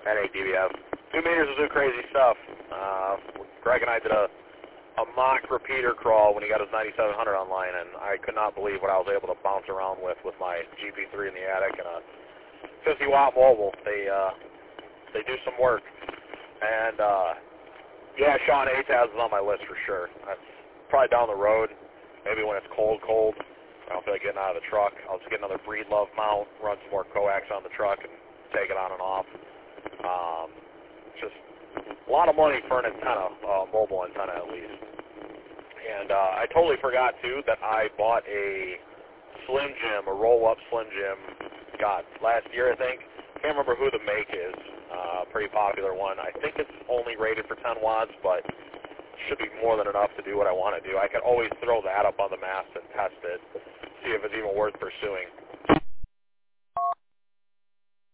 NADBF. 2 meters will do crazy stuff. Greg and I did a mock repeater crawl when he got his 9700 online, and I could not believe what I was able to bounce around with my GP3 in the attic and a 50-watt mobile. They do some work. And, yeah, Sean ATAS is on my list for sure. That's probably down the road, maybe when it's cold. I don't feel like getting out of the truck. I'll just get another Breedlove mount, run some more coax on the truck, and take it on and off. Just a lot of money for an antenna, mobile antenna at least. And I totally forgot, too, that I bought a Slim Jim, a roll-up Slim Jim, last year, I think. Can't remember who the make is. Pretty popular one. I think it's only rated for 10 watts, but should be more than enough to do what I want to do. I can always throw that up on the mast and test it, see if it's even worth pursuing.